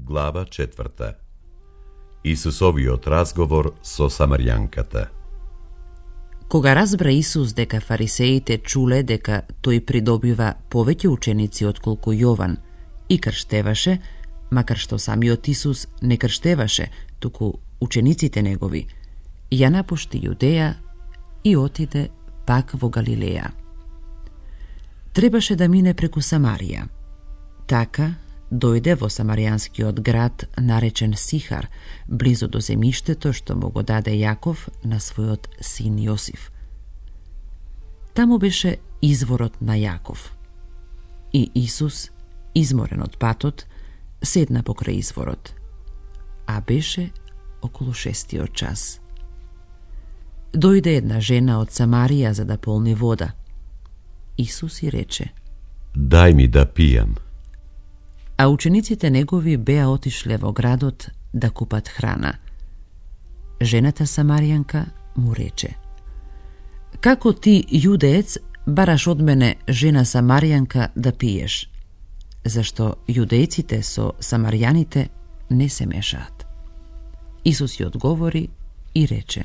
Glava 4. Исусовиот разговор со Самарјанката. Кога разбра Исус дека фарисеите чуле дека тој придобива повеќе ученици отколку Јован и крштеваше, макар што самиот Исус не крштеваше, туку учениците негови, ја напушти Јудеја и отиде пак во Галилеја. Требаше да мине преку Самарија. Така дојде во самаријанскиот град наречен Сихар, близо до земјиштето што му го даде Јаков на својот син Јосиф. Таму беше изворот на Јаков. И Исус, изморен од патот, седна покрај изворот, а беше околу 6 час. Дојде една жена од Самарија за да полни вода. Исус и рече: Дај ми да пијам. А учениците негови беа отишле во градот да купат храна. Жената Самаријанка му рече: Како ти, јудеец, бараш од мене, жена Самаријанка, да пиеш? Зашто јудејците со самарјаните не се мешаат. Исус ја одговори и рече: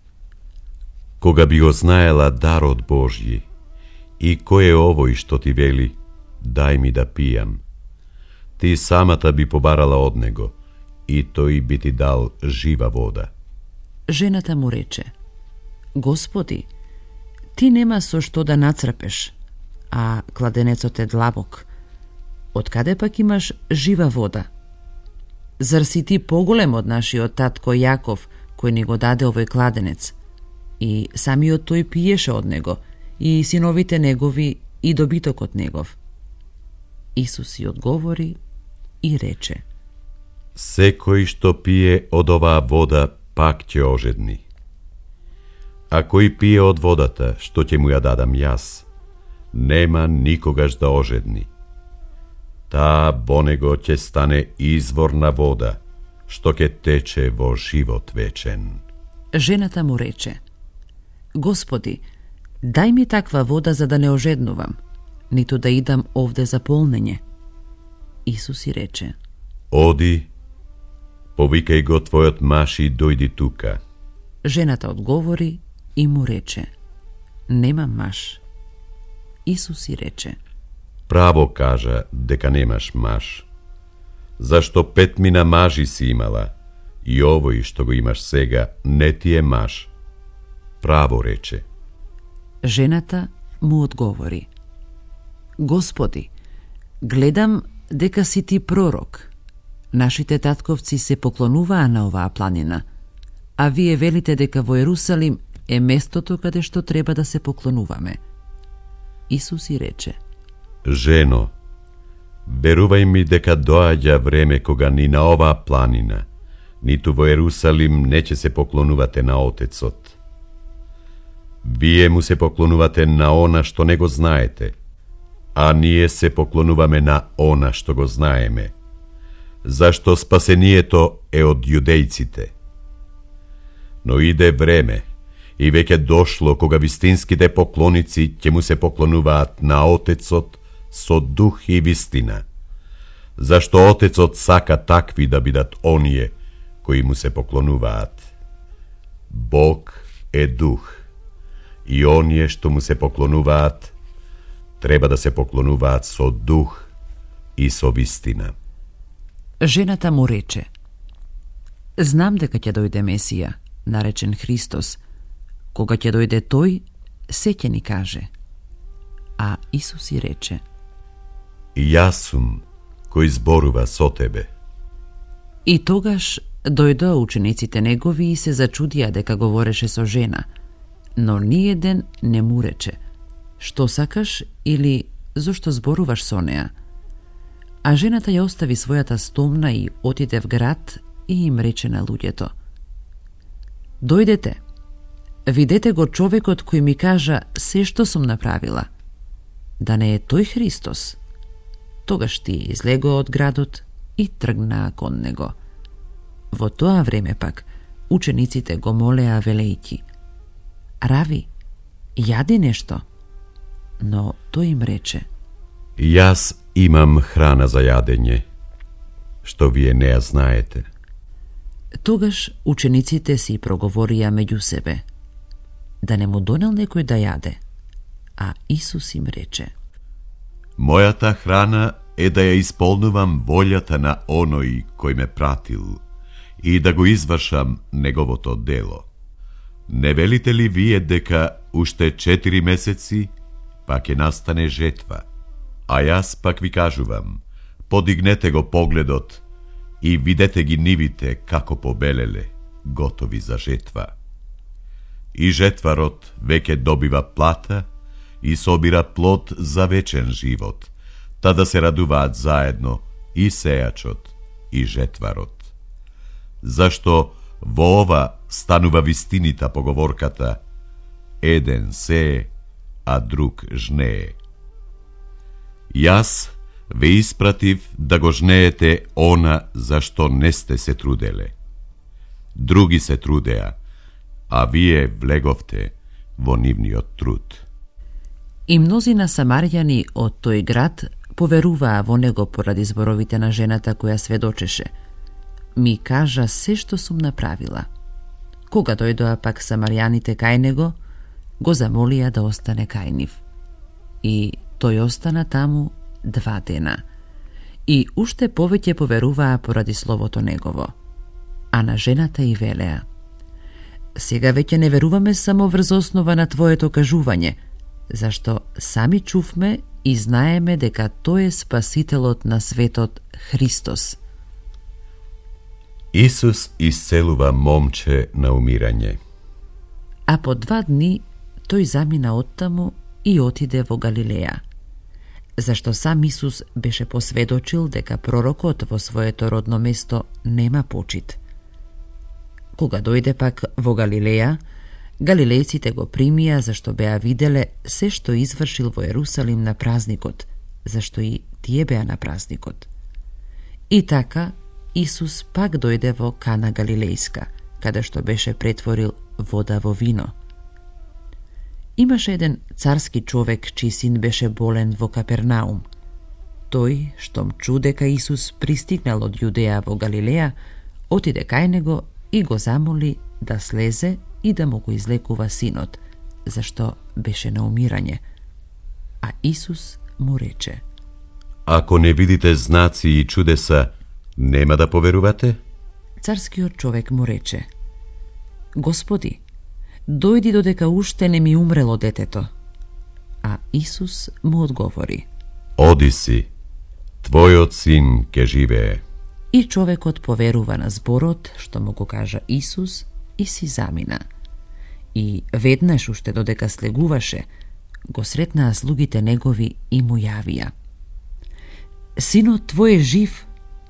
Кога би го знаела дарот Божји и кој е овој што ти вели, дај ми да пијам, ти самата би побарала од него и тој би ти дал жива вода. Жената му рече: Господи, ти нема со што да нацрпеш, а кладенецот е длабок. Откаде пак имаш жива вода? Зар си ти поголем од нашиот татко Јаков, кој ни го даде овој кладенец? И самиот тој пиеше од него, и синовите негови, и добитокот негов. Исус ја одговори и рече: Секој што пие од оваа вода пак ќе ожедни. А кој пие од водата што ќе му ја дадам јас, нема никогаш да ожедни. Таа во него ќе стане изворна вода, што ќе тече во живот вечен. Жената му рече: Господи, дај ми таква вода за да не ожеднувам, ниту да идам овде за полнење. Исус и рече: Оди, повикај го твојот маж и дојди тука. Жената одговори и му рече: Немам маж. Исус и рече: Право кажа дека немаш маж. Зашто 5 мажи си имала, и овој што го имаш сега не ти е маж. Право рече. Жената му одговори: Господи, гледам дека си ти пророк. Нашите татковци се поклонуваа на оваа планина, а вие велите дека во Ерусалим е местото каде што треба да се поклонуваме. Исус и рече: Жено, верувај ми дека доаѓа време кога ни на оваа планина, ниту во Ерусалим не ќе се поклонувате на Отецот. Вие му се поклонувате на она што не го знаете, а ние се поклонуваме на она што го знаеме, зашто спасението е од јудејците. Но иде време, и веќе дошло кога вистинските поклоници ќе му се поклонуваат на Отецот со дух и вистина, зашто Отецот сака такви да бидат оние кои му се поклонуваат. Бог е дух, и оние што му се поклонуваат треба да се поклонуваат со дух и со вистина. Жената му рече: Знам дека ќе дојде Месија, наречен Христос. Кога ќе дојде тој, се ќе ни каже. А Исус и рече: Јас сум кој зборува со тебе. И тогаш дојдоа учениците негови и се зачудија дека говореше со жена, но ниеден не му рече: Што сакаш или зошто зборуваш со неа? А жената ја остави својата стомна и отиде в град и им рече на луѓето: Дојдете, видете го човекот кој ми кажа се што сум направила. Да не е тој Христос? Тогаш тие излегоа од градот и тргнаа кон него. Во тоа време пак учениците го молеа велејќи: Рави, јади нешто. Но тој им рече: Јас имам храна за јадење, што вие не ја знаете. Тогаш учениците си проговорија меѓу себе, да не му донел некој да јаде, а Исус им рече: Мојата храна е да ја исполнувам волјата на оној кој ме пратил и да го извршам неговото дело. Не велите ли вие дека уште 4 месеци па ќе настане жетва? А јас пак ви кажувам, подигнете го погледот и видете ги нивите како побелеле, готови за жетва. И жетварот веќе добива плата и собира плод за вечен живот, та да се радуваат заедно и сејачот и жетварот. Зашто во ова станува вистинита поговорката: еден сее, а друг жнее. Јас ве испратив да го жнеете она за што не сте се труделе. Други се трудеа, а вие влеговте во нивниот труд. И мнозина самарјани од тој град поверуваа во него поради зборовите на жената која сведочеше: ми кажа се што сум направила. Кога дојдоа пак самарјаните кај него, го замолија да остане кај нив. И тој остана таму 2 дена. И уште повеќе поверуваа поради словото негово. А на жената и велеа: сега веќе не веруваме само врз основа на твоето кажување, зашто сами чувме и знаеме дека тој е спасителот на светот Христос. Исус исцелува момче на умирање. А по 2 дни тој замина оттаму и отиде во Галилеја, зашто сам Исус беше посведочил дека пророкот во своето родно место нема почит. Кога дојде пак во Галилеја, галилејците го примија зашто беа виделе се што извршил во Ерусалим на празникот, зашто и тие беа на празникот. И така Исус пак дојде во Кана Галилејска, каде што беше претворил вода во вино. Имаше еден царски човек чиј син беше болен во Капернаум. Тој, штом чу дека Исус пристигнал од Јудеја во Галилеја, отиде кај него и го замоли да слезе и да му го излекува синот, зашто беше на умирање. А Исус му рече: Ако не видите знаци и чудеса, нема да поверувате? Царскиот човек му рече: Господи, дојди додека уште не ми умрело детето. А Исус му одговори: Оди си, твојот син ке живее. И човекот поверува на зборот што му го кажа Исус и си замина. И веднаш уште додека слегуваше, го сретнаа слугите негови и му јавија: Синот твој е жив.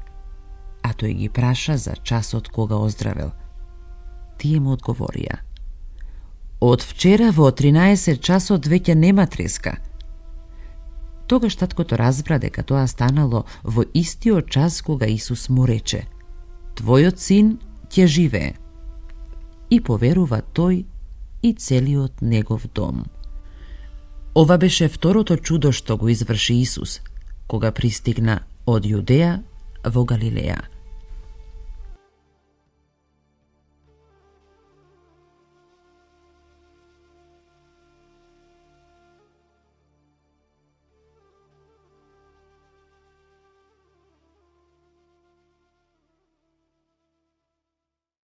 А тој ги праша за часот кога оздравел. Тие му одговорија: Од вчера во 13 часот веќе нема треска. Тогаш таткото разбра дека тоа станало во истиот час кога Исус му рече: Твојот син ќе живее. И поверува тој и целиот негов дом. Ова беше второто чудо што го изврши Исус, кога пристигна од Јудеја во Галилеја.